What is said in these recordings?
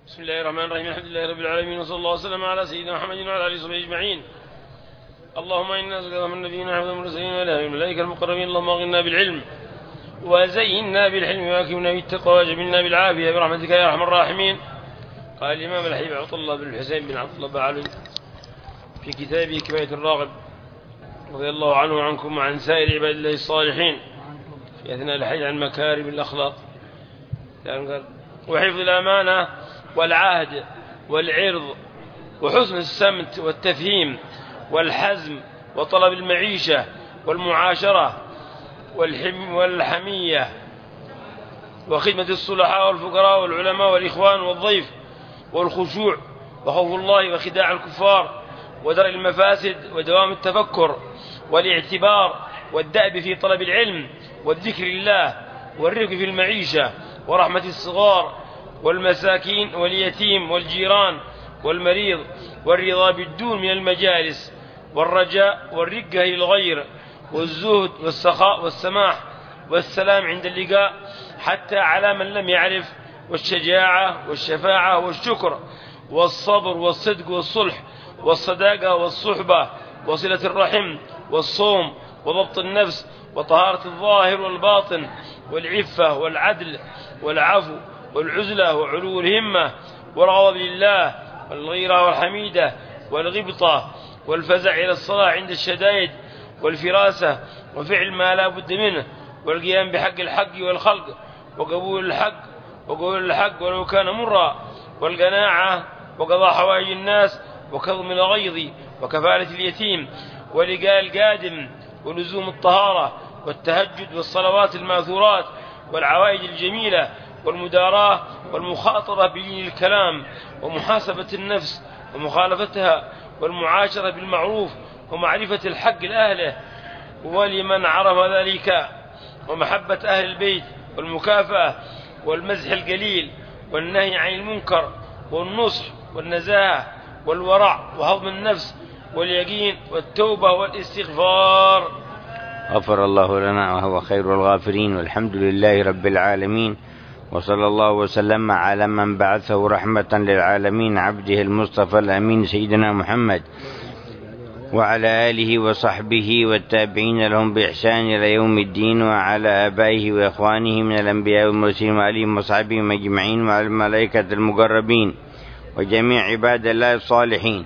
بسم الله الرحمن الرحيم. الحمد لله رب العالمين، وصلى الله وسلم على سيدنا محمد وعلى آله وصحبه أجمعين. اللهم إنا نسألك من نبينا وحفظ المرسلين وإله الملائكة المقربين. اللهم اغننا بالعلم وزينا بالحلم واكرمنا بالتقوى وجملنا بالعافية برحمتك يا أرحم الراحمين. قال الإمام الحبيب عبد الله بن الحسين بن عبد الله بعلي في كتابه كفاية الراغب رضي الله عنه وعنكم وعن سائر عباد الله الصالحين في أثناء الحديث عن مكارم الأخلاق وحفظ الأمانة والعهد والعرض وحسن السمت والتفهيم والحزم وطلب المعيشة والمعاشرة والحمية وخدمة الصلحاء والفقراء والعلماء والإخوان والضيف والخشوع وخوف الله وخداع الكفار ودرء المفاسد ودوام التفكر والاعتبار والدأب في طلب العلم والذكر لله والرفق في المعيشة ورحمة الصغار والمساكين واليتيم والجيران والمريض والرضا بالدون من المجالس والرجاء والرقة للغير والزهد والسخاء والسماح والسلام عند اللقاء حتى على من لم يعرف والشجاعة والشفاعة والشكر والصبر والصدق والصلح والصداقة والصحبة وصلة الرحم والصوم وضبط النفس وطهارة الظاهر والباطن والعفة والعدل والعفو والعزلة وعلو الهمة والغضب لله والغيرة والحميدة والغبطة والفزع إلى الصلاة عند الشدائد والفراسة وفعل ما لا بد منه والقيام بحق الحق والخلق وقبول الحق ولو كان مرا والقناعة وقضاء حوائج الناس وكظم الغيظ وكفالة اليتيم ولقاء القادم ولزوم الطهارة والتهجد والصلوات الماثورات والعوائد الجميلة والمداراة والمخاطرة بدين الكلام ومحاسبة النفس ومخالفتها والمعاشرة بالمعروف ومعرفة الحق لأهله ولمن عرف ذلك ومحبة أهل البيت والمكافأة والمزح القليل والنهي عن المنكر والنصح والنزاهة والورع وهضم النفس واليقين والتوبة والاستغفار. غفر الله لنا وهو خير الغافرين، والحمد لله رب العالمين، وصلى الله وسلم على من بعثه رحمة للعالمين عبده المصطفى الأمين سيدنا محمد وعلى آله وصحبه والتابعين لهم بإحسان إلى يوم الدين، وعلى آبائه وإخوانه من الأنبياء والمرسلين وآلهم وصحبهم أجمعين، وعلى الملائكة المقربين وجميع عباد الله الصالحين.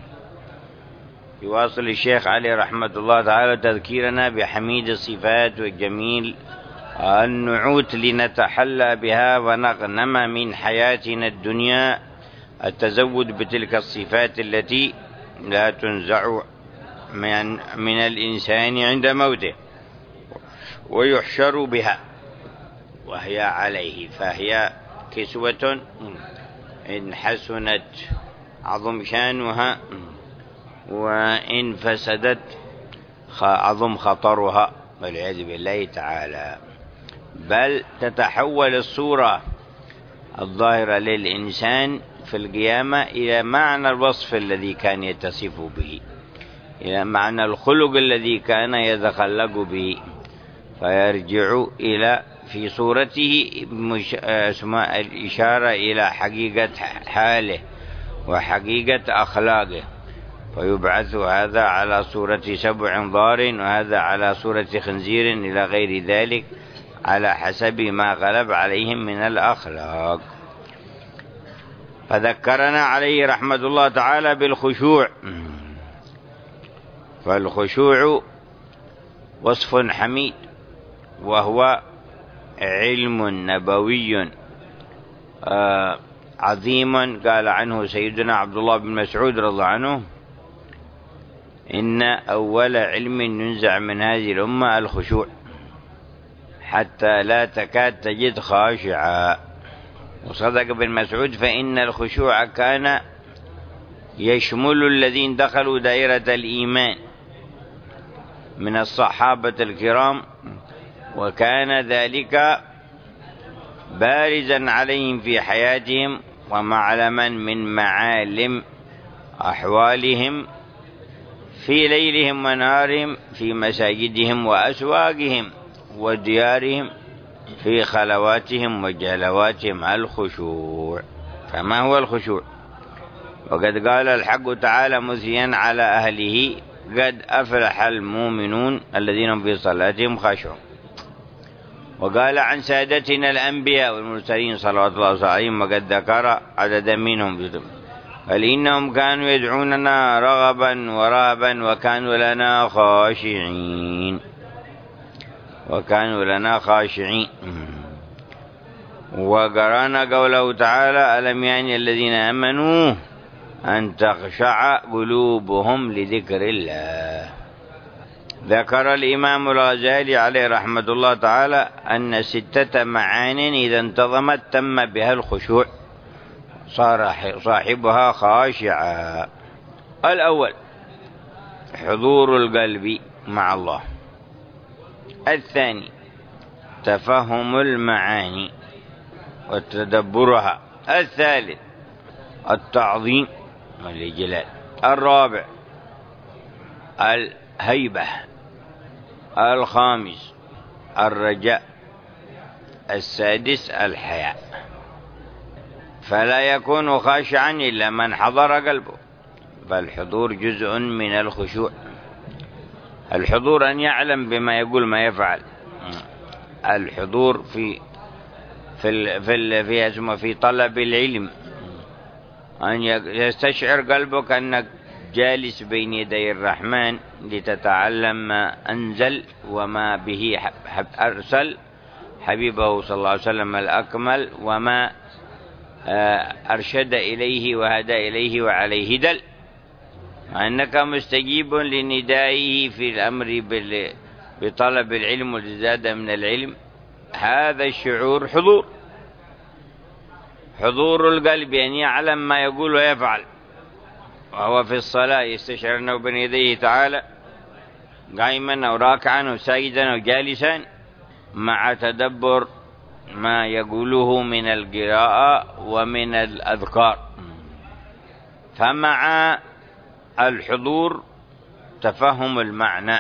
يواصل الشيخ علي رحمة الله تعالى تذكيرنا بحميد الصفات وجميل النعوت لنتحلى بها ونغنم من حياتنا الدنيا التزود بتلك الصفات التي لا تنزع من الإنسان عند موته ويحشر بها وهي عليه، فهي كسوة إن حسنت عظم شانها وإن فسدت عظم خطرها والعياذ بالله تعالى، بل تتحول الصورة الظاهرة للإنسان في القيامة إلى معنى الوصف الذي كان يتصف به، إلى معنى الخلق الذي كان يتخلق به، فيرجع إلى في صورته اسمها الإشارة إلى حقيقة حاله وحقيقة أخلاقه، فيبعث هذا على صورة سبع ضار وهذا على صورة خنزير إلى غير ذلك على حسب ما غلب عليهم من الأخلاق. فذكرنا عليه رحمة الله تعالى بالخشوع، فالخشوع وصف حميد وهو علم نبوي عظيم. قال عنه سيدنا عبد الله بن مسعود رضي الله عنه: إن أول علم ينزع من هذه الأمة الخشوع حتى لا تكاد تجد خاشعا. وصدق ابن مسعود، فإن الخشوع كان يشمل الذين دخلوا دائرة الإيمان من الصحابة الكرام، وكان ذلك بارزا عليهم في حياتهم ومعلما من معالم أحوالهم في ليلهم ونهارهم في مساجدهم وأسواقهم وديارهم في خلواتهم وجلواتهم الخشوع. فما هو الخشوع؟ وقد قال الحق تعالى مثنيا على أهله: قد أفلح المؤمنون الذين هم في صلاتهم خاشعون. وقال عن سادتنا الأنبياء والمرسلين صلوات الله عليهم وقد ذكر عددا منهم قال: إنهم كانوا يدعوننا رغبا ورهبا وكانوا لنا خاشعين. وقرانا قوله تعالى: ألم يعني الذين آمنوا أن تخشع قلوبهم لذكر الله. ذكر الإمام الغزالي عليه رحمة الله تعالى أن 6 معان إذا انتظمت تم بها الخشوع، صار صاحبها خاشعا. الأول حضور القلب مع الله. الثاني تفهم المعاني وتدبرها. الثالث التعظيم والإجلال. الرابع الهيبة. الخامس الرجاء. السادس الحياء. فلا يكون خاشعا إلا من حضر قلبه، فالحضور جزء من الخشوع. الحضور أن يعلم بما يقول ما يفعل. الحضور في طلب العلم، أن يستشعر قلبك أنك جالس بين يدي الرحمن لتتعلم ما أنزل وما به أرسل حبيبه صلى الله عليه وسلم الأكمل، وما أرشد إليه وهدى إليه وعليه دل، أنك مستجيب لندائه في الأمر بطلب العلم والزيادة من العلم. هذا الشعور حضور القلب، أن يعلم ما يقول ويفعل، وهو في الصلاة يستشعر أنه بين يديه تعالى قائما أو راكعا أو ساجدا أو جالسا، مع تدبر ما يقوله من القراءة ومن الأذكار. فمع الحضور تفهم المعنى،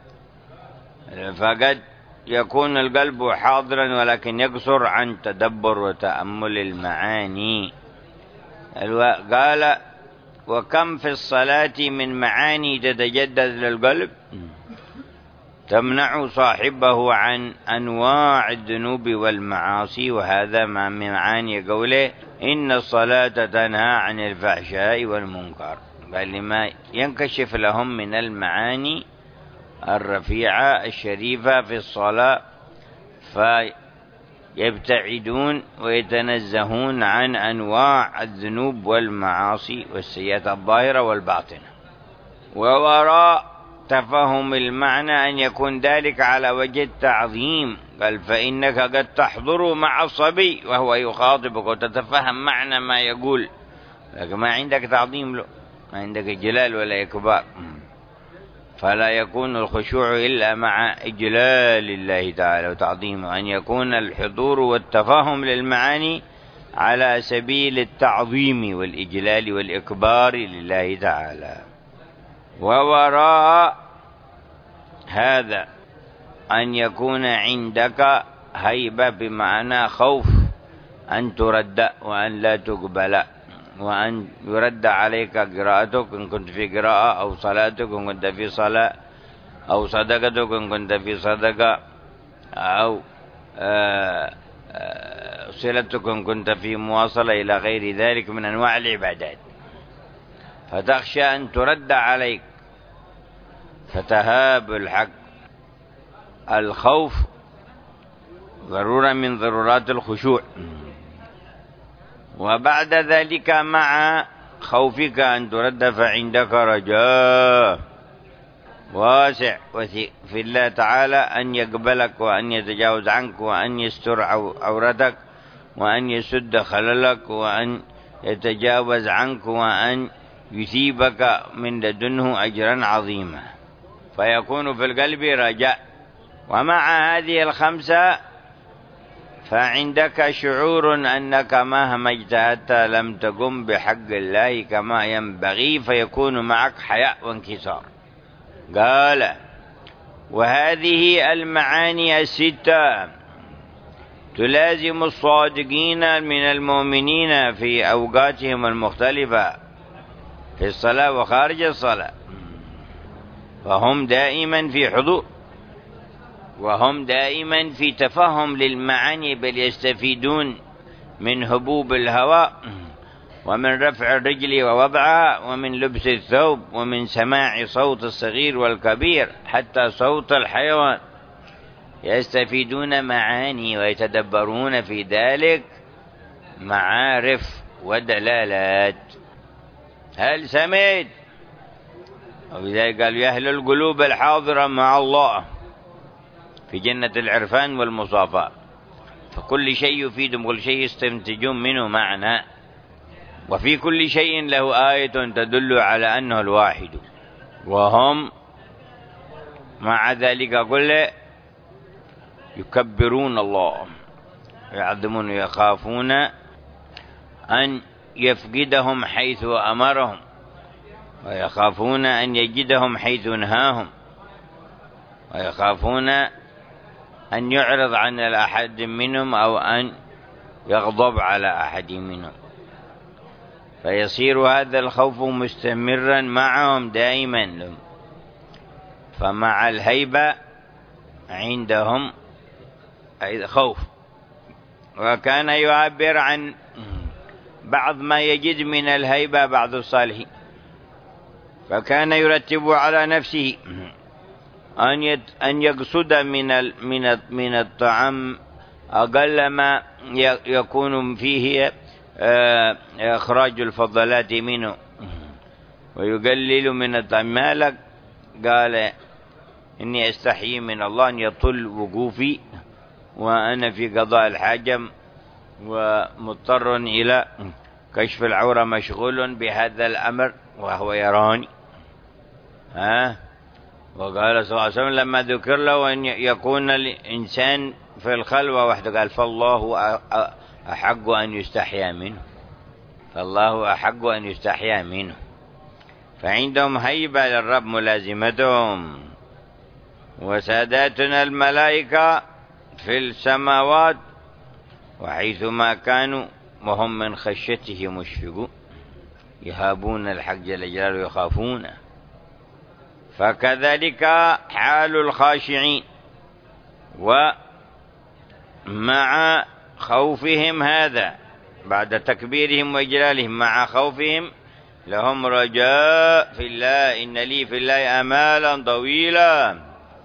فقد يكون القلب حاضرا ولكن يقصر عن تدبر وتأمل المعاني. قال: وكم في الصلاة من معاني تتجدد للقلب تمنع صاحبه عن أنواع الذنوب والمعاصي. وهذا ما من معاني قوله: إن الصلاة تنهى عن الفحشاء والمنكر، بل لما ينكشف لهم من المعاني الرفيعة الشريفة في الصلاة، فيبتعدون ويتنزهون عن أنواع الذنوب والمعاصي والسيئات الظاهرة والباطنة. ووراء تفهم المعنى أن يكون ذلك على وجه التعظيم. قال: فإنك قد تحضر مع الصبي وهو يخاطبك وتتفهم معنى ما يقول، لكن ما عندك تعظيم له، ما عندك جلال ولا إكبار. فلا يكون الخشوع إلا مع إجلال الله تعالى وتعظيمه، أن يكون الحضور والتفاهم للمعاني على سبيل التعظيم والإجلال والإكبار لله تعالى. ووراء هذا أن يكون عندك هيبة، بمعنى خوف أن ترد وأن لا تقبل، وأن يرد عليك قراءتك إن كنت في قراءة، أو صلاتك إن كنت في صلاة، أو صدقتك إن كنت في صدقة، أو صلتك إن كنت في مواصلة، إلى غير ذلك من أنواع العبادات. فتخشى أن ترد عليك فتهاب الحق. الخوف ضرورة من ضرورات الخشوع. وبعد ذلك مع خوفك أن ترد فعندك رجاء واسع في الله تعالى أن يقبلك، وأن يتجاوز عنك، وأن يستر عورتك، وأن يسد خللك، وأن يتجاوز عنك، وأن يثيبك من لدنه أجرا عظيما، فيكون في القلب رجاء. ومع هذه الخمسة فعندك شعور أنك مهما اجتهدت لم تقم بحق الله كما ينبغي، فيكون معك حياء وانكسار. قال: وهذه المعاني 6 تلازم الصادقين من المؤمنين في أوقاتهم المختلفة في الصلاة وخارج الصلاة، فهم دائما في حضور، وهم دائما في تفهم للمعاني، بل يستفيدون من هبوب الهواء ومن رفع الرجل ووضعها ومن لبس الثوب ومن سماع صوت الصغير والكبير حتى صوت الحيوان، يستفيدون معاني ويتدبرون في ذلك معارف ودلالات. هل سمعت؟ وبذلك قال يا أهل القلوب الحاضرة مع الله في جنة العرفان والمصافاة، فكل شيء يفيدهم، كل شيء يستنتجون منه معنى، وفي كل شيء له آية تدل على أنه الواحد، وهم مع ذلك كله يكبرون الله، يعظمون، يخافون أن يفقدهم حيث أمرهم، ويخافون أن يجدهم حيث نهاهم، ويخافون أن يعرض عن أحد منهم أو أن يغضب على أحد منهم، فيصير هذا الخوف مستمرا معهم دائما. فمع الهيبة عندهم خوف. وكان يعبر عن بعض ما يجد من الهيبة بعض الصالحين، فكان يرتب على نفسه أن يقصد من الطعام أقل ما يكون فيه إخراج الفضلات منه، ويقلل من الطعام. مالك؟ قال إني أستحيي من الله أن يطل وقوفي وأنا في قضاء الحاجة ومضطر إلى كشف العورة، مشغول بهذا الأمر وهو يراني. وقال صلى الله عليه وسلم لما ذكر له أن يكون الإنسان في الخلوة وحده، قال فالله أحق أن يستحيا منه، فالله أحق أن يستحيا منه. فعندهم هيبة للرب ملازمتهم. وساداتنا الملائكة في السماوات وحيثما كانوا وهم من خشيته مشفقون، يهابون الحق جل جلاله ويخافونه. فكذلك حال الخاشعين، ومع خوفهم هذا بعد تكبيرهم وإجلالهم، مع خوفهم لهم رجاء في الله، إن لي في الله آمالا طويلة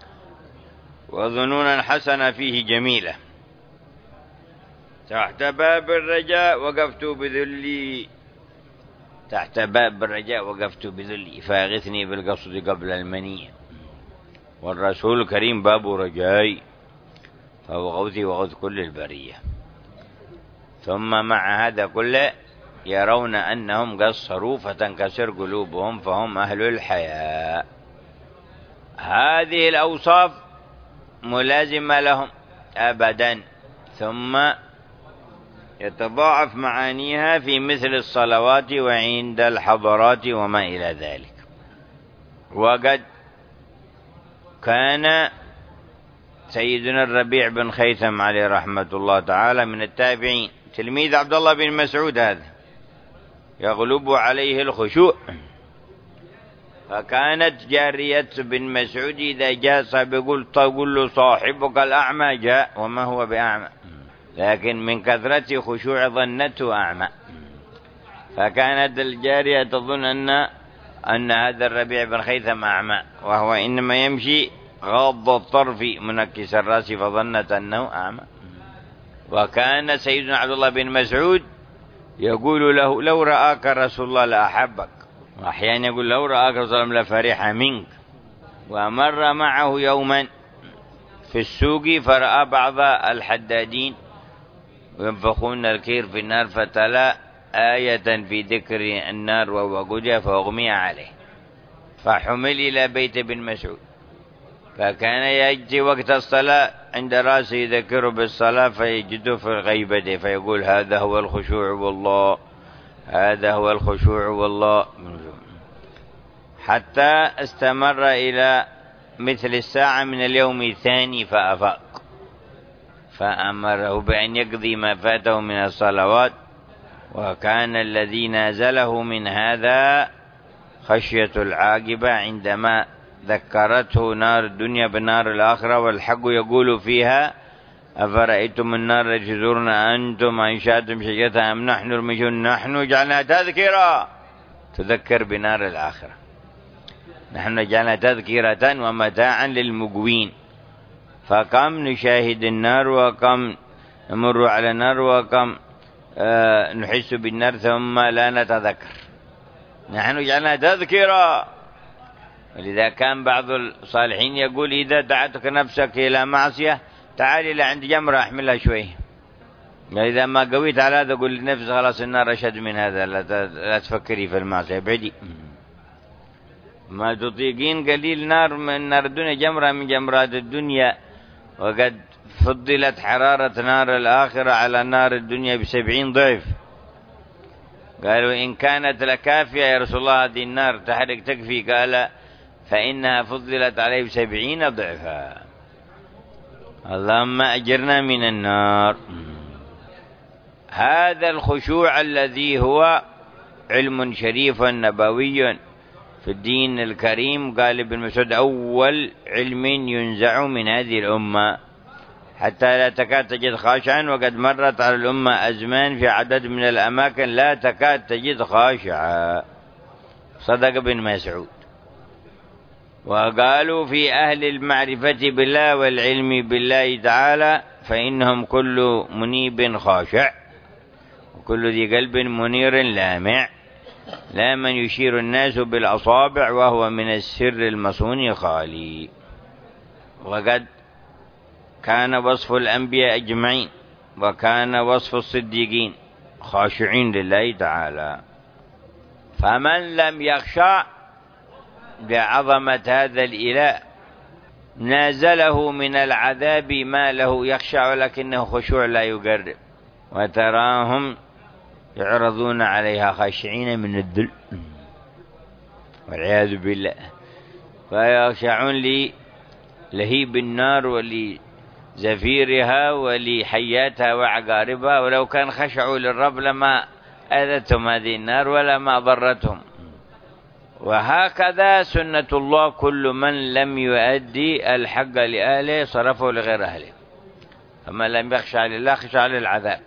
وظنونا حسنة فيه جميلة. تحت باب الرجاء وقفت بذلي، تحت باب الرجاء وقفت بذلي فاغثني بالقصد قبل المنية. والرسول الكريم باب رجائي، فهو غوثي وغوث كل البرية. ثم مع هذا كله يرون أنهم قصروا فتنكسر قلوبهم، فهم أهل الحياء. هذه الأوصاف ملازمة لهم أبدا، ثم يتضاعف معانيها في مثل الصلوات وعند الحضرات وما إلى ذلك. وقد كان سيدنا الربيع بن خيثم عليه رحمة الله تعالى من التابعين، تلميذ عبد الله بن مسعود، هذا يغلب عليه الخشوع. فكانت جارية بن مسعود إذا جاء يقول تقول له صاحبك الأعمى جاء وما هو بأعمى، لكن من كثرة خشوع ظنته أعمى. فكانت الجارية تظن أن هذا الربيع بن خيثم أعمى، وهو إنما يمشي غاض الطرف منكس الرأس، فظنت أنه أعمى. وكان سيدنا عبد الله بن مسعود يقول له لو رآك رسول الله لأحبك، وأحيانا يقول لو رآك رسول الله لفرح منك. ومر معه يوما في السوق فرأى بعض الحدادين ينفخون الكير في النار، فتلا آية في ذكر النار ووقودها فأغمي عليه، فحمل إلى بيت بن مسعود. فكان يأتي وقت الصلاة عند رأسه يذكره بالصلاة فيجده في الغيبة، فيقول هذا هو الخشوع والله، هذا هو الخشوع والله. حتى استمر إلى مثل الساعة من اليوم الثاني فأفاق، فأمره بأن يقضي ما فاته من الصلوات. وكان الذي نازله من هذا خشية العاقبة عندما ذكرته نار الدنيا بنار الآخرة، والحق يقول فيها: أفرأيتم النار التي تزورون أنتم أنشأتم شجرتها أم نحن المنشئون نحن جعلناها تذكرة، تذكر بنار الآخرة. نحن جعلنا تذكرة ومتاعا للمقوين. فكم نشاهد النار، وكم نمر على النار، وكم نحس بالنار ثم لا نتذكر. نحن جعلنا تذكرة. ولذا كان بعض الصالحين يقول: إذا دعتك نفسك إلى معصية تعالي لعند جمرة أحملها شوي. إذا ما قويت على هذا قل لنفسك خلاص النار أشد من هذا، لا تفكري في المعصية، ابعدي. ما تطيقين قليل نار من نار الدنيا، جمرة من جمرات الدنيا، وقد فضلت حرارة نار الآخرة على نار الدنيا ب70 ضعف. قالوا: إن كانت لكافية يا رسول الله هذه النار تحرق تكفي؟ قال: فإنها فضلت عليه ب70 ضعفا. اللهم أجرنا من النار. هذا الخشوع الذي هو علم شريف نبوي في الدين الكريم، قال ابن مسعود: أول علم ينزع من هذه الأمة حتى لا تكاد تجد خاشعا. وقد مرت على الأمة أزمان في عدد من الأماكن لا تكاد تجد خاشعا. صدق ابن مسعود. وقالوا في أهل المعرفة بالله والعلم بالله تعالى: فإنهم كل منيب خاشع، وكل ذي قلب منير لامع، لا من يشير الناس بالأصابع وهو من السر المصون خالي. وقد كان وصف الأنبياء أجمعين، وكان وصف الصديقين خاشعين لله تعالى. فمن لم يخشع بعظمة هذا الإله نازله من العذاب ما له يخشع، ولكنه خشوع لا يقرب. وتراهم يعرضون عليها خاشعين من الذل والعياذ بالله، فيخشعون للهيب النار ولزفيرها ولحياتها وعقاربها. ولو كان خشعوا للرب لما أذتهم هذه النار ولا ما ضرتهم. وهكذا سنة الله: كل من لم يؤدي الحق لأهله صرفه لغير أهله. فمن لم يخشع لله خشع للعذاب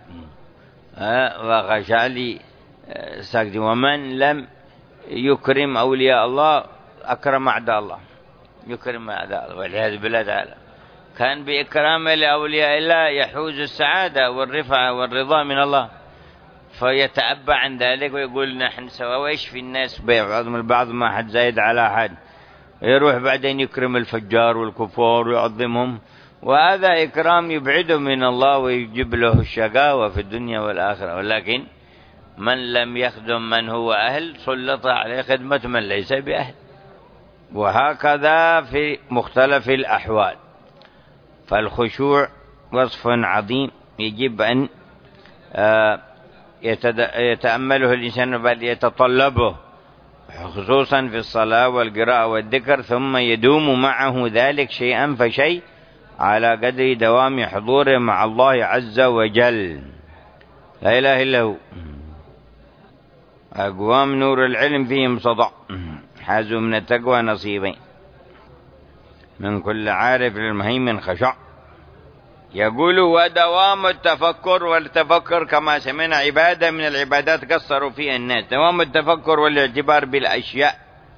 وخشع لسجد. ومن لم يكرم أولياء الله أكرم أعداء الله، يكرم أعداء الله والعياذ بالله تعالى. كان بإكرامه لأولياء الله يحوز السعادة والرفعة والرضا من الله، فيتأبى عن ذلك ويقول: نحن سوا. وإيش في الناس بعضهم البعض ما حد زايد على حد، يروح بعدين يكرم الفجار والكفار ويعظمهم، وهذا إكرام يبعده من الله ويجيب له الشقاوة في الدنيا والآخرة. ولكن من لم يخدم من هو أهل سلط عليه خدمة من ليس بأهل. وهكذا في مختلف الأحوال. فالخشوع وصف عظيم يجب أن يتأمله الإنسان بل يتطلبه، خصوصا في الصلاة والقراءة والذكر، ثم يدوم معه ذلك شيئا فشيء على قدر دوام حضوره مع الله عز وجل. لا إله إلا هو. أقوام نور العلم فيهم صدع، حازوا من التقوى نصيبين، من كل عارف للمهيمن خشع. يقول: ودوام التفكر. والتفكر كما سمعنا عبادة من العبادات قصروا فيها الناس. دوام التفكر والاعتبار بالأشياء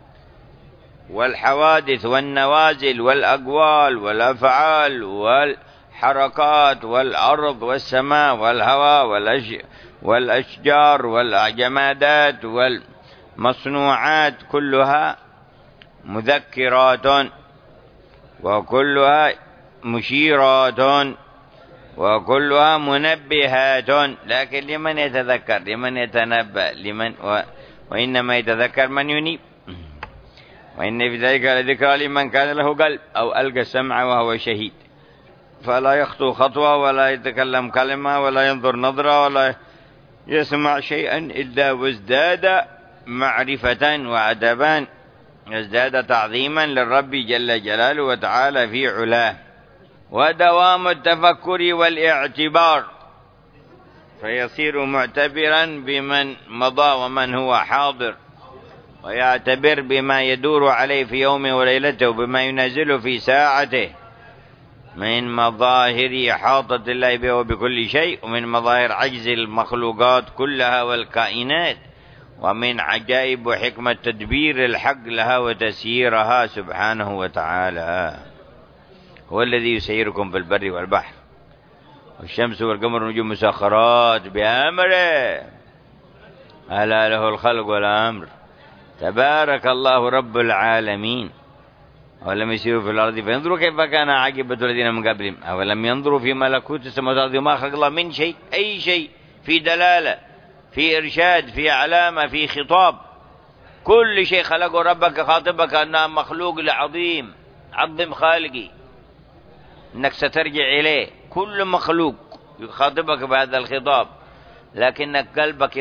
والحوادث والنوازل والأقوال والأفعال والحركات والأرض والسماء والهواء والأشجار والجمادات والمصنوعات، كلها مذكرات وكلها مشيرات وكلها منبهات. لكن لمن يتذكر؟ لمن يتنبأ؟ وإنما يتذكر من ينيب. وإن في ذلك لذكرى لمن كان له قلب أو ألقى السمع وهو شهيد. فلا يخطو خطوة ولا يتكلم كلمة ولا ينظر نظرة ولا يسمع شيئا إلا وازداد معرفة وأدبا، ازداد تعظيما للرب جل جلاله وتعالى في علاه. ودوام التفكر والاعتبار، فيصير معتبرا بمن مضى ومن هو حاضر، ويعتبر بما يدور عليه في يومه وليلته وبما ينزله في ساعته من مظاهر إحاطة الله به وبكل شيء، ومن مظاهر عجز المخلوقات كلها والكائنات، ومن عجائب وحكمة تدبير الحق لها وتسييرها سبحانه وتعالى. هو الذي يسيركم في البر والبحر، والشمس والقمر والنجوم مسخرات بأمره، ألا له الخلق والأمر، تبارك الله رب العالمين. أولم يسيروا في الأرض فينظروا كيف كان عاقبة الذين من قبلهم، أولم ينظروا في ملكوت السماوات والأرض وما خلق الله من شيء، أي شيء، في دلالة، في إرشاد، في علامة، في خطاب، كل شيء خلقه ربك خاطبك أنه مخلوق لعظيم، عظم خالقي أنك سترجع إليه، كل مخلوق يخاطبك بهذا الخطاب، لكنك قلبك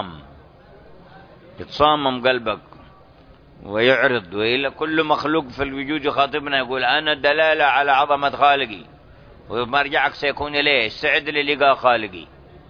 يتصامم قلبك ويعرض، وإلا كل مخلوق في الوجود يخاطبنا يقول أنا دلالة على عظمة خالقي، ومرجعك سيكون إليه، استعد للقاء خالقي.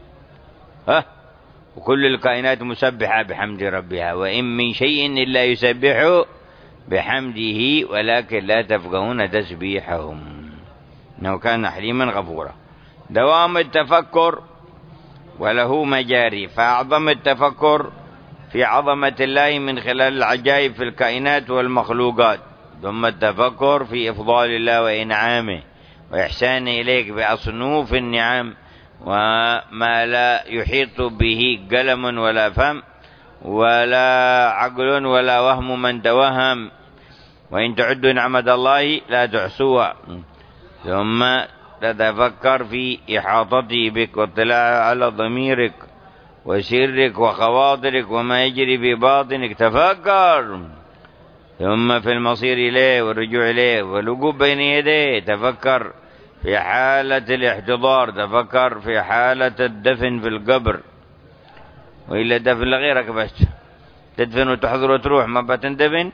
وكل الكائنات مسبحة بحمد ربها، وإن من شيء إلا يسبح بحمده ولكن لا تفقهون تسبيحهم إنه كان حليما غفورا. دوام التفكر وله مجاري، فأعظم التفكر في عظمة الله من خلال العجائب في الكائنات والمخلوقات، ثم التفكر في إفضال الله وإنعامه وإحسانه إليك بأصنوف النعم وما لا يحيط به قلم ولا فم ولا عقل ولا وهم من توهم، وإن تعدوا نعمة الله لا تحصوها. ثم تتفكر في إحاطته بك واطلاع على ضميرك وسرك وخواطرك وما يجري في باطنك، تفكر. ثم في المصير إليه والرجوع إليه والوقوف بين يديه، تفكر في حالة الاحتضار، تفكر في حالة الدفن في القبر، وإلا دفن لغيرك بس تدفن وتحضر وتروح، ما بتندفن،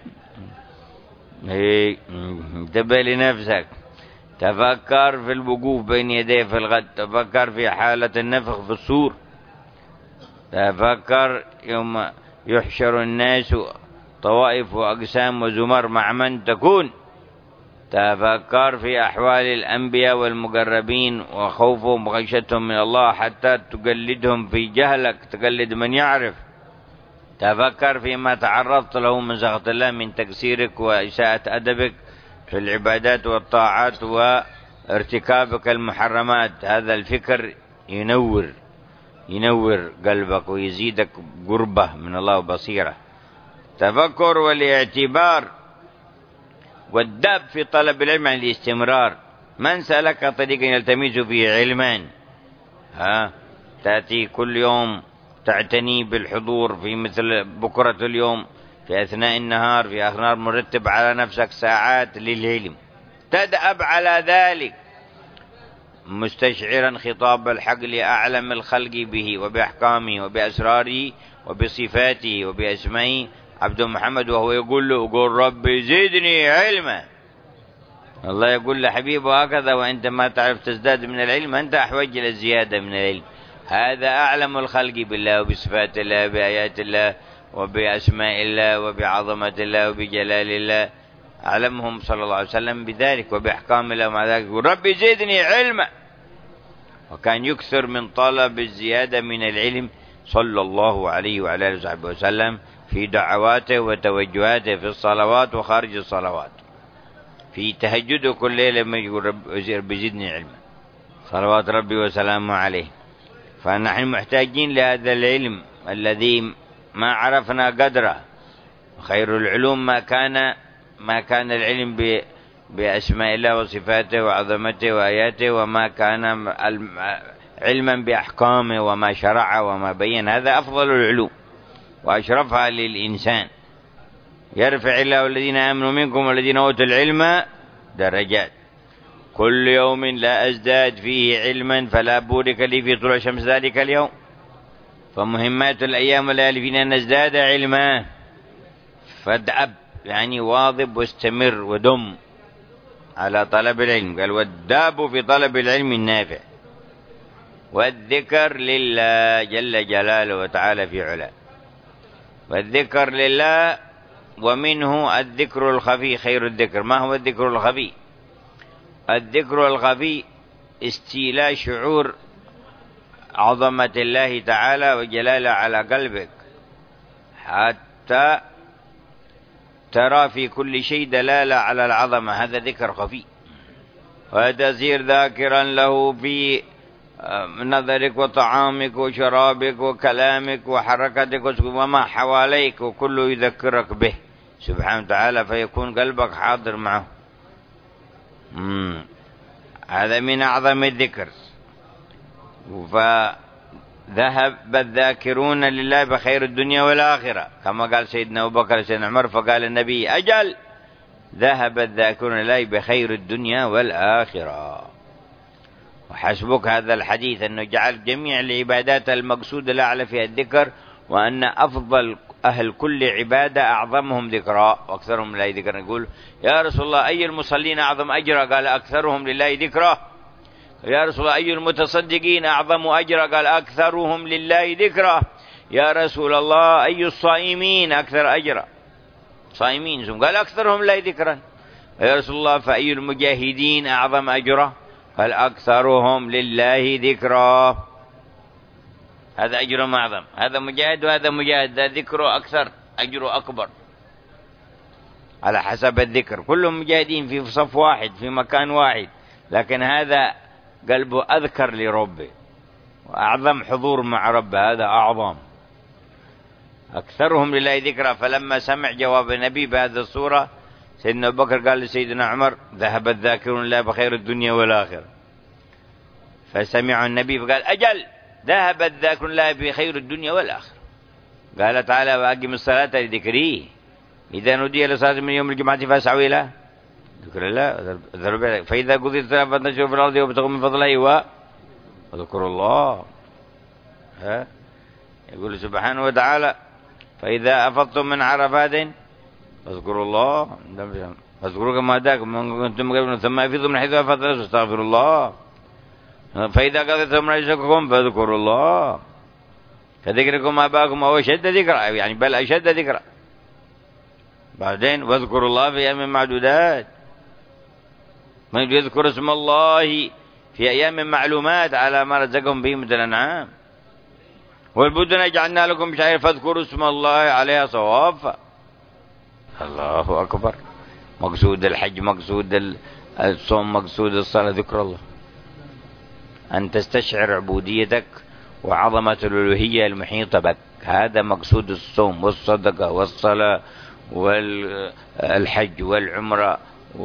انتبه لنفسك. تفكر في الوقوف بين يديه في الغد، تفكر في حالة النفخ في الصور، تفكر يوم يحشر الناس طوائف وأقسام وزمر مع من تكون، تفكر في أحوال الأنبياء والمقربين وخوفهم وخشيتهم من الله حتى تقلدهم في جهلك، تقلد من يعرف. تفكر فيما تعرضت له من سخط الله من تقصيرك وإساءة أدبك في العبادات والطاعات وارتكابك المحرمات، هذا الفكر ينور قلبك ويزيدك قربة من الله وبصيرة. تفكر والاعتبار والداب في طلب العلم عن الاستمرار، من سلك طريقا يلتمس فيه علما تأتي كل يوم تعتني بالحضور في مثل بكرة اليوم، في أثناء النهار، في أثناء مرتب على نفسك ساعات للعلم، تدأب على ذلك مستشعرا خطاب الحق لأعلم الخلق به وبأحكامه وبأسراره وبصفاته وبأسمائه عبد محمد، وهو يقول له قل ربي زدني علما. الله يقول لحبيبه هكذا، وأنت ما تعرف تزداد من العلم، أنت أحوج إلى الزيادة من العلم. هذا أعلم الخلق بالله وبصفات الله وبآيات الله وبأسماء الله وبعظمة الله وبجلال الله، أعلمهم صلى الله عليه وسلم بذلك وبأحكام الله، ومع ذلك يقول ربي زدني علما. وكان يكثر من طلب الزيادة من العلم صلى الله عليه وعلى آله وصحبه وسلم في دعواته وتوجهاته في الصلوات وخارج الصلوات، في تهجده كل ليلة لما يقول ربي زدني علما صلوات ربي وسلامه عليه. فنحن محتاجين لهذا العلم الذي ما عرفنا قدره. خير العلوم ما كان العلم بأسماء الله وصفاته وعظمته وآياته، وما كان علما بأحكامه وما شرع وما بين، هذا أفضل العلوم وأشرفها للإنسان. يرفع الله الذين آمنوا منكم والذين أوتوا العلم درجات، كل يوم لا أزداد فيه علما فلا بورك لي في طلوع شمس ذلك اليوم. فمهمات الأيام والليالي فينا أن نزداد علما، فادأب يعني واظب واستمر ودم على طلب العلم. قال والداب في طلب العلم النافع، والذكر لله جل جلاله وتعالى في علاه. والذكر لله، ومنه الذكر الخفي خير الذكر. ما هو الذكر الخفي؟ الذكر الخفي استيلاء شعور عظمة الله تعالى وجلاله على قلبك، حتى ترى في كل شيء دلالة على العظمة. هذا ذكر خفي. وتصير ذاكرا له في نظرك وطعامك وشرابك وكلامك وحركتك وما حواليك، وكله يذكرك به سبحانه وتعالى، فيكون قلبك حاضر معه. هذا من أعظم الذكر. فذهب الذاكرون لله بخير الدنيا والآخرة، كما قال سيدنا أبو بكر سيدنا عمر، فقال النبي أجل ذهب الذاكرون لله بخير الدنيا والآخرة. وحسبك هذا الحديث أنه جعل جميع العبادات المقصود الأعلى فيها الذكر، وأن أفضل أهل كل عبادة أعظمهم ذكرا وأكثرهم لله ذكرا. يقول يا رسول الله أي المصلين أعظم أجرا؟ قال أكثرهم لله ذكرا. يا رسول الله أي المتصدقين أعظم أجرا؟ قال أكثرهم لله ذكرا. يا رسول الله أي الصائمين أكثر أجرا؟ صائمين. قال أكثرهم لله ذكرا. يا رسول الله فأي المجاهدين أعظم أجرا؟ قال أكثرهم لله ذكرا. هذا أجر أعظم، هذا مجاهد وهذا مجاهد، ذا ذكره أكثر أجره أكبر على حسب الذكر. كلهم مجاهدين في صف واحد في مكان واحد، لكن هذا قلبه أذكر لربه وأعظم حضور مع ربه، هذا أعظم. أكثرهم لله ذكرا. فلما سمع جواب النبي بهذه الصورة، سيدنا أبو بكر قال لسيدنا عمر ذهب الذاكرون لله بخير الدنيا والآخرة. فسمع النبي فقال أجل ذهب الذاكرون لله بخير الدنيا والآخرة. قال تعالى وأقم الصلاة لذكري إذا نودي لصلاة من يوم الجمعة فاسعوا إلى ذكر الله فإذا قضيت الصلاة فانتشروا في الأرض وابتغوا من فضله وذكروا الله. يقول سبحانه وتعالى فإذا أفضتم من عرفات فاذكروا الله فاذكروا كما هداكم وإن كنتم من قبل ثم أفيضوا من حيث أفاض الناس واستغفروا الله. فإذا قضيتم مناسككم فاذكروا الله كذكركم آباءكم أو أشد ذكرا، يعني بل أشد ذكرا. بعدين واذكروا الله في أيام معدودات، من يذكر اسم الله في أيام معلومات على ما رزقهم به من الأنعام. والبدن جعلنا لكم شعائر فاذكروا اسم الله عليها صوافا. الله أكبر. مقصود الحج، مقصود الصوم، مقصود الصلاة ذكر الله، أن تستشعر عبوديتك وعظمة الألوهية المحيطة بك. هذا مقصود الصوم والصدقة والصلاة والحج والعمرة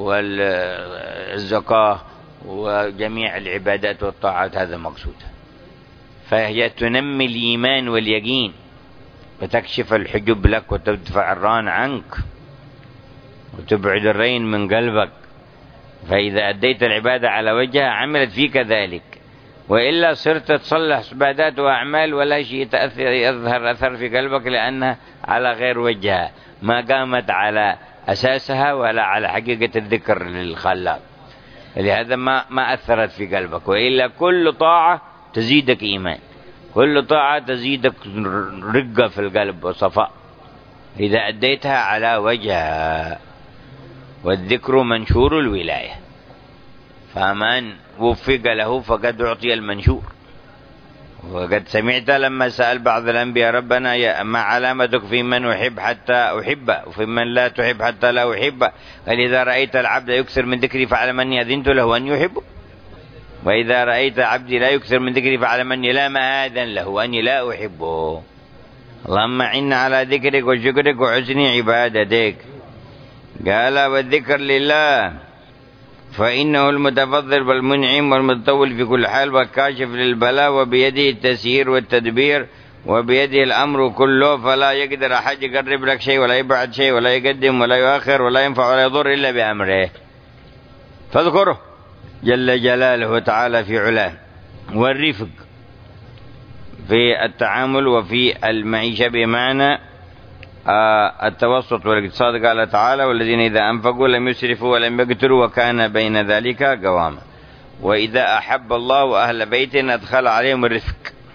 والزكاة وجميع العبادات والطاعات، هذا مقصود. فهي تنمي الإيمان واليقين وتكشف الحجب لك وتدفع الران عنك وتبعد الرين من قلبك. فإذا أديت العبادة على وجهها عملت فيك ذلك، وإلا صرت تصلح عبادات وأعمال ولا شيء يظهر أثر في قلبك، لأنها على غير وجهها، ما قامت على أساسها ولا على حقيقة الذكر للخلاق، لهذا ما أثرت في قلبك. وإلا كل طاعة تزيدك إيمان، كل طاعة تزيدك رقة في القلب وصفاء إذا أديتها على وجهها. والذكر منشور الولاية، فمن وفق له فقد أعطي المنشور. وقد سمعت لما سأل بعض الأنبياء ربنا ما علامتك في من أحب حتى أحبه وفي من لا تحب حتى لا أحبه؟ قال إذا رأيت العبد يكثر من ذكري فاعلم أني أذنت له أن يحبه، وإذا رأيت عبدي لا يكثر من ذكري فاعلم أني لا مآذن له أني لا أحبه. اللهم إنا على ذكرك وشكرك وحسن عبادتك. قال والذكر لله فإنه المتفضل والمنعم والمتطول في كل حال والكاشف للبلاء، وبيده التسيير والتدبير وبيده الأمر كله، فلا يقدر أحد يقرب لك شيء ولا يبعد شيء ولا يقدم ولا يؤخر ولا ينفع ولا يضر إلا بأمره. فاذكره جل جلاله وتعالى في علاه. والرفق في التعامل وفي المعيشة بمعنى التوسط والاقتصاد قال تعالى: والذين إذا أنفقوا لم يسرفوا ولم يقتروا وكان بين ذلك قواما. وإذا أحب الله أهل بيت أدخل عليهم الرفق،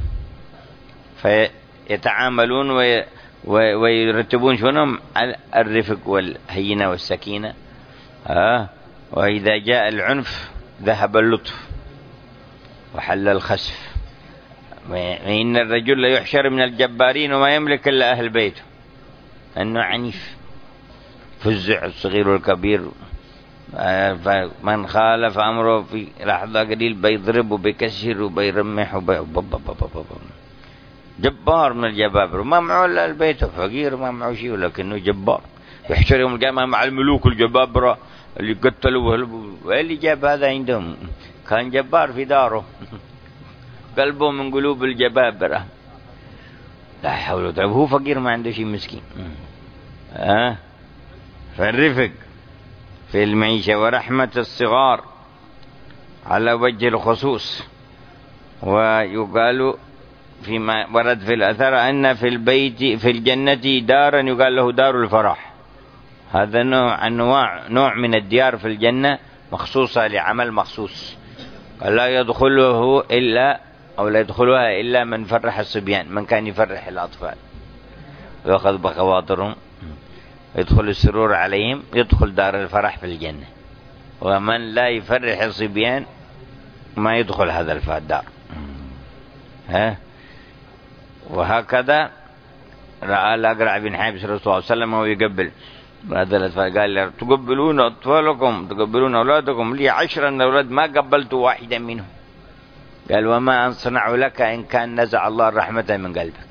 فيتعاملون ويرتبون شؤونهم على الرفق والهينة والسكينة. وإذا جاء العنف ذهب اللطف وحل الخسف. وإن الرجل لا يحشر من الجبارين وما يملك إلا أهل بيته، أنه عنيف فزع الصغير والكبير، فمن خالف أمره في لحظة قليل بيضرب وبيكسر وبيرمح جبار من الجبابر، وما معه إلا البيت، فقير ما معه شيء ولكنه جبار. يحشر يوم القيامة مع الملوك الجبابرة اللي قتلوا، واللي جاب هذا عندهم كان جبار في داره قلبه من قلوب الجبابرة. لا حول ولا قوة، هو فقير ما عنده شيء، مسكين. فالرفق في المعيشة ورحمة الصغار على وجه الخصوص. ويقال فيما ورد في الأثر أن في البيت في الجنة دارا يقال له دار الفرح. هذا نوع من الديار في الجنة مخصوصة لعمل مخصوص، لا يدخله إلا أو لا يدخلها إلا من فرح الصبيان، من كان يفرح الأطفال ويأخذ بخواطرهم، يدخل السرور عليهم، يدخل دار الفرح في الجنة. ومن لا يفرح الصبيان ما يدخل هذا الدار. وهكذا رأى الأقرع بن حابس الرسول صلى الله عليه وسلم وهو يقبل هذا الأطفال، قال: تقبلون أطفالكم، تقبلون أولادكم، لي 10 أولاد ما قبلت واحدا منهم. قال: وما أصنع لك إن كان نزع الله الرحمة من قلبك.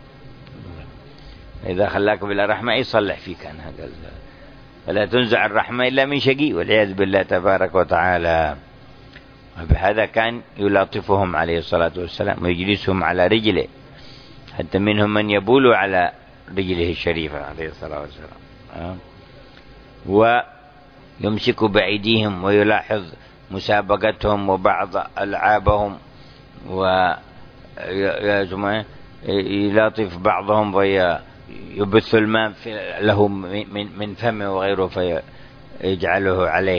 إذا خلاك بلا رحمة يصلح فيك أنا. قال: فلا تنزع الرحمة إلا من شقي، والعياذ بالله تبارك وتعالى. وبهذا كان يلاطفهم عليه الصلاة والسلام ويجلسهم على رجله، حتى منهم من يبول على رجله الشريفة عليه الصلاة والسلام. ويمسك بأيديهم ويلاحظ مسابقتهم وبعض ألعابهم، ويلاطف بعضهم ويبث الماء له من فمه وغيره فيجعله عليه،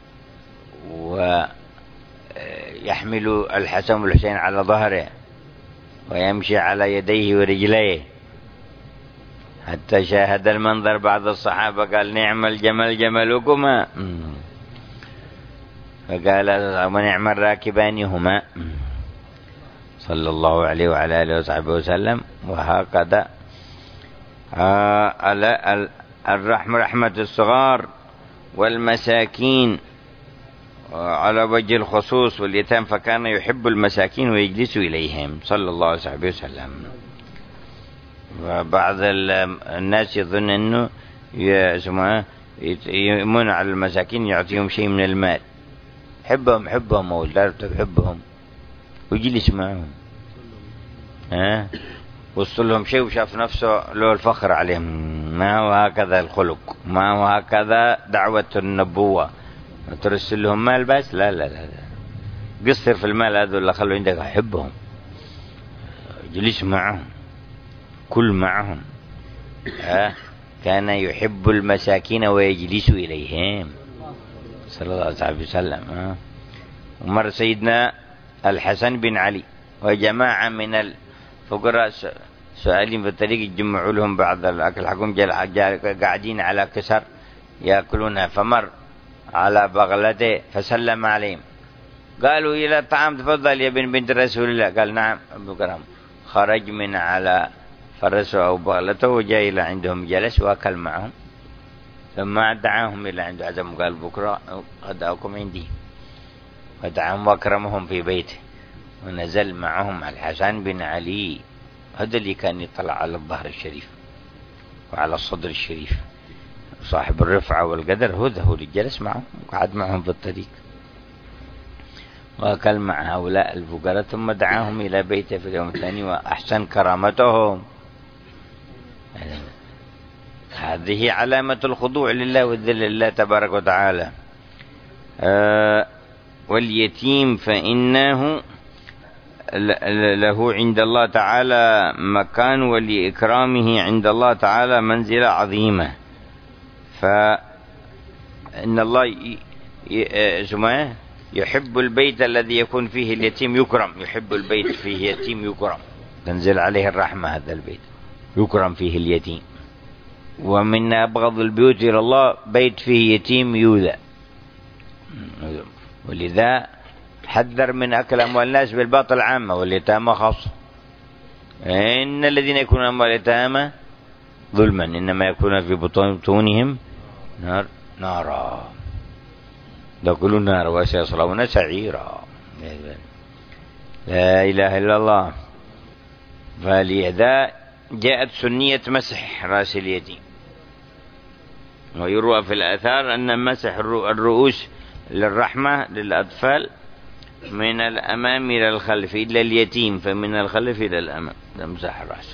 ويحمل الحسن والحسين على ظهره ويمشي على يديه ورجليه، حتى شاهد المنظر بعض الصحابة قال: نعم الجمل جملكما، فقال: ونعم الراكبان هما، صلى الله عليه وعلى آله وصحبه وسلم. وهكذا رحمة الصغار والمساكين على وجه الخصوص واليتام، فكان يحب المساكين ويجلس إليهم صلى الله عليه وسلم. وبعض الناس يظن أنه يمن على المساكين يعطيهم شيء من المال، حبهم أولاد تحبهم ويجلس معهم، وصل لهم شيء وشاف نفسه له الفخر عليهم. ما هو هكذا الخلق، ما هو هكذا دعوة النبوة. ترسل لهم مال بس، لا لا لا، قصر في المال هذا اللي خلوا عندك، أحبهم، جلس معهم، كل معهم. كان يحب المساكين ويجلس إليهم صلى الله عليه وسلم. ومر سيدنا الحسن بن علي وجماعة من الفقراء سؤالين في الطريق، يجمعوا لهم بعض الأكل حقهم، قاعدين على كسر يأكلونها، فمر على بغلته فسلم عليهم، قالوا: إلى الطعام تفضل يا بنت رسول الله. قال: نعم. أبو كرم خرج من على فرسه أو بغلته وجاء إلى عندهم، جلس وأكل معهم، ثم دعاهم إلى عنده عزم، قال: بكرة غداؤكم عندي، ودعاهم وأكرمهم في بيته، ونزل معهم الحسن بن علي. هذا اللي كان يطلع على الظهر الشريف وعلى الصدر الشريف، صاحب الرفعة والقدر. هو اللي جلس معهم وقعد معهم في الطريق وأكل مع هؤلاء الفقراء، ثم دعاهم إلى بيته في اليوم الثاني وأحسن كرامتهم. هذه علامة الخضوع لله والذل لله تبارك وتعالى. واليتيم فإنه له عند الله تعالى مكان، ولإكرامه عند الله تعالى منزلة عظيمة. فإن الله يحب البيت الذي يكون فيه اليتيم يكرم، يحب البيت فيه يتيم يكرم، تنزل عليه الرحمة. هذا البيت يكرم فيه اليتيم. ومن أبغض البيوت إلى الله بيت فيه يتيم يؤذى، ولذا حذر من أكل أموال الناس بالباطل عامة واليتامى خاصة. إن الذين يكونون أموال اليتامى ظلما إنما يكون في بطونهم نارا يأكلون نار وسيصلون سعيرا. لا إله إلا الله. فلذا جاءت سنية مسح رأس اليتيم. ويروى في الآثار أن مسح الرؤوس للرحمة للأطفال من الأمام إلى الخلف إلا اليتيم فمن الخلف إلى الأمام تمسح رأسه.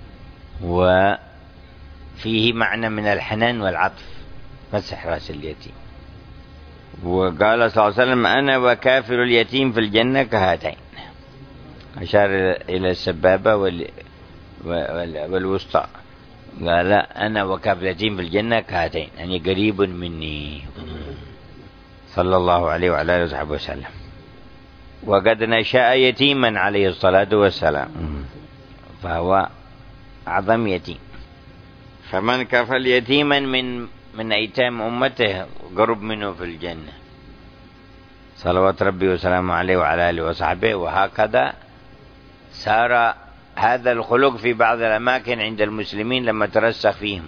وفيه معنى من الحنان والعطف مسح رأس اليتيم. وقال صلى الله عليه وسلم أنا وكافر اليتيم في الجنة كهاتين، أشار إلى السبابة والوسطى، قال أنا وكافر اليتيم في الجنة كهاتين، يعني قريب مني صلى الله عليه وعلى آله وصحبه وسلم. وقد نشأ يتيما عليه الصلاة والسلام، فهو أعظم يتيم. فمن كفل يتيما من أيتام أمته قرب منه في الجنة صلوات ربي وسلامه عليه وعلى آله وصحبه. وهكذا صار هذا الخلق في بعض الأماكن عند المسلمين لما ترسخ فيهم،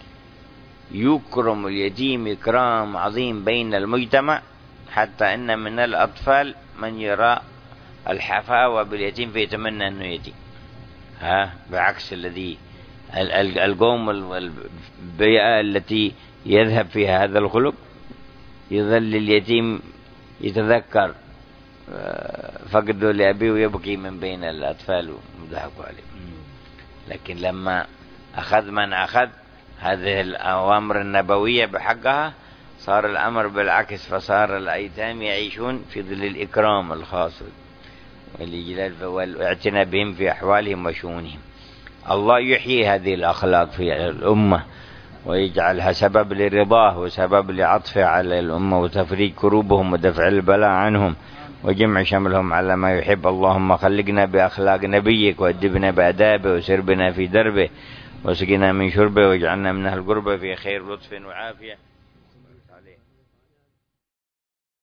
يكرم اليتيم إكرام عظيم بين المجتمع، حتى أن من الأطفال من يرى الحفاوة باليتيم فيتمنى أنه يتيم. بعكس الذي القوم والبيئة التي يذهب فيها هذا الخلق يظل اليتيم يتذكر فقده لأبيه ويبكي من بين الأطفال ومضحكوا عليه. لكن لما أخذ من أخذ هذه الأوامر النبوية بحقها صار الأمر بالعكس، فصار الأيتام يعيشون في ظل الإكرام الخاص والإجلال والاعتناء بهم في أحوالهم وشؤونهم. الله يحيي هذه الأخلاق في الأمة ويجعلها سبب لرضاه وسبب لعطفه على الأمة وتفريج كروبهم ودفع البلاء عنهم وجمع شملهم على ما يحب. اللهم خلقنا بأخلاق نبيك وأدبنا بأدابه وسر بنا في دربه وسقنا من شربه واجعلنا من أهل القربة في خير لطف وعافية.